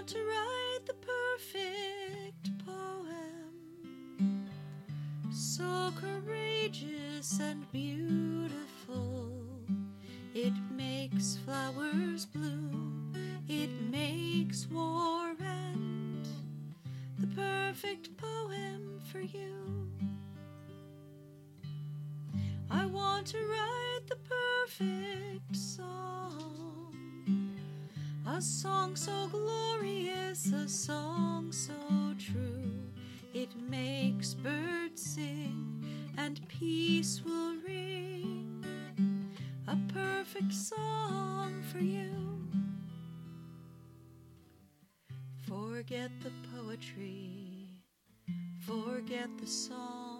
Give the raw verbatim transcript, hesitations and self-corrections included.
want to write the perfect poem, so courageous and beautiful. It makes flowers bloom, it makes war end. The perfect poem for you. I want to write the perfect song, a song so glorious, a song so true. It makes birds sing and peace will ring, a perfect song for you. Forget the poetry, forget the song.